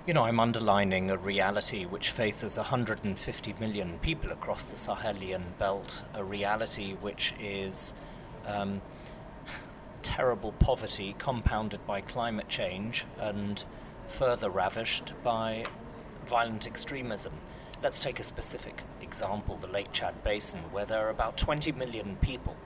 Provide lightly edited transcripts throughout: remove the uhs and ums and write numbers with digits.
I'm underlining a reality which faces 150 million people across the Sahelian belt, a reality which is um, terrible poverty compounded by climate change and further ravished by violent extremism. Let's take a specific example, the Lake Chad Basin, where there are about 20 million people.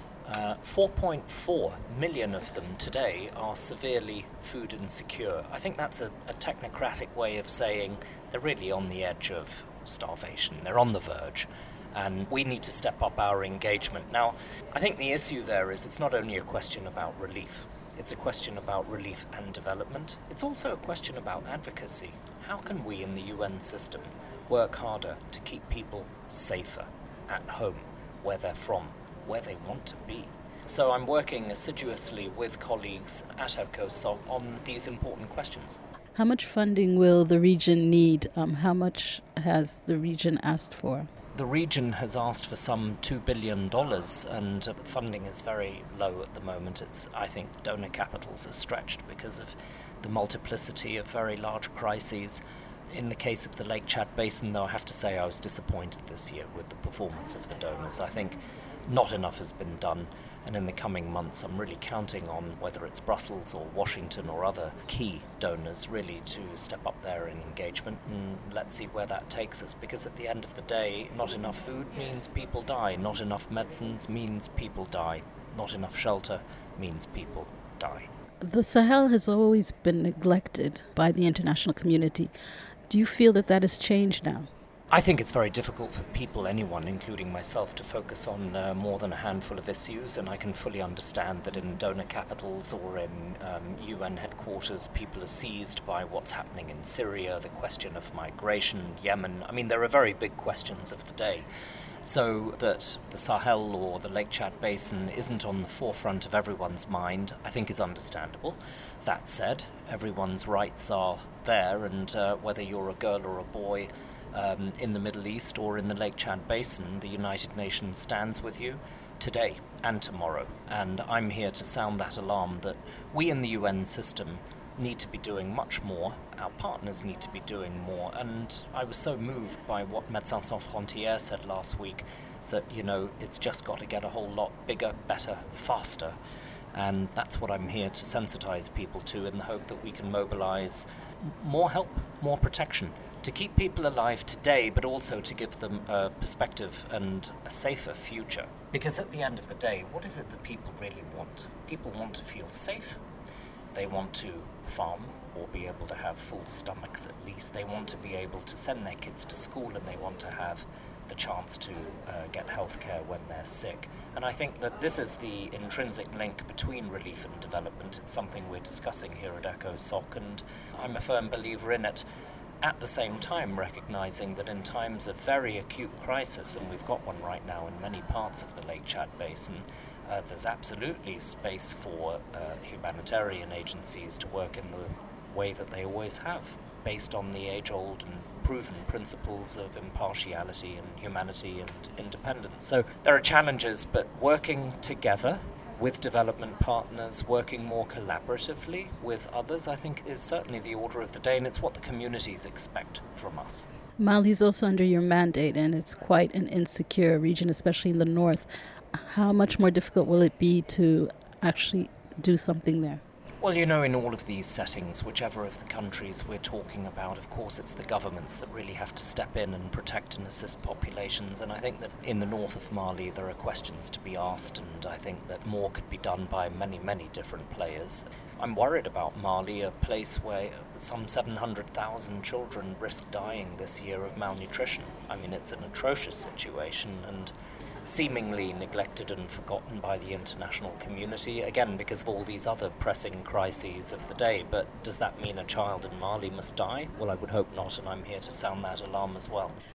4.4 million of them today are severely food insecure. I think that's a technocratic way of saying they're really on the edge of starvation. They're on the verge. And we need to step up our engagement. Now, I think the issue there is it's not only a question about relief. It's a question about relief and development. It's also a question about advocacy. How can we in the UN system work harder to keep people safer at home, where they're from, where they want to be? So I'm working assiduously with colleagues at ECOSOC on these important questions. How much funding will the region need? How much has the region asked for? The region has asked for some $2 billion, and the funding is very low at the moment. I think donor capitals are stretched because of the multiplicity of very large crises. In the case of the Lake Chad Basin, though, I have to say I was disappointed this year with the performance of the donors. I think not enough has been done, and in the coming months I'm really counting on whether it's Brussels or Washington or other key donors really to step up their engagement, and let's see where that takes us, because at the end of the day, not enough food means people die, not enough medicines means people die, not enough shelter means people die. The Sahel has always been neglected by the international community. Do you feel that that has changed now? I think it's very difficult for people, anyone, including myself, to focus on more than a handful of issues, and I can fully understand that in donor capitals or in UN headquarters, people are seized by what's happening in Syria, the question of migration, Yemen. I mean, there are very big questions of the day. So that the Sahel or the Lake Chad Basin isn't on the forefront of everyone's mind, I think is understandable. That said, everyone's rights are there, and whether you're a girl or a boy, in the Middle East or in the Lake Chad Basin, the United Nations stands with you today and tomorrow. And I'm here to sound that alarm that we in the UN system need to be doing much more. Our partners need to be doing more. And I was so moved by what Médecins Sans Frontières said last week that, it's just got to get a whole lot bigger, better, faster. And that's what I'm here to sensitize people to, in the hope that we can mobilize more help, more protection, to keep people alive today, but also to give them a perspective and a safer future. Because at the end of the day, what is it that people really want? People want to feel safe. They want to farm or be able to have full stomachs at least. They want to be able to send their kids to school, and they want to have the chance to get healthcare when they're sick. And I think that this is the intrinsic link between relief and development. It's something we're discussing here at ECOSOC, and I'm a firm believer in it. At the same time, recognizing that in times of very acute crisis, and we've got one right now in many parts of the Lake Chad Basin, there's absolutely space for humanitarian agencies to work in the way that they always have, based on the age-old and proven principles of impartiality and humanity and independence. So there are challenges, but working together with development partners, working more collaboratively with others, I think is certainly the order of the day, and it's what the communities expect from us. Mali is also under your mandate, and it's quite an insecure region, especially in the north. How much more difficult will it be to actually do something there? Well, in all of these settings, whichever of the countries we're talking about, of course it's the governments that really have to step in and protect and assist populations. And I think that in the north of Mali there are questions to be asked, and I think that more could be done by many, many different players. I'm worried about Mali, a place where some 700,000 children risk dying this year of malnutrition. I mean, it's an atrocious situation, and seemingly neglected and forgotten by the international community, again because of all these other pressing crises of the day. But does that mean a child in Mali must die? Well, I would hope not, and I'm here to sound that alarm as well.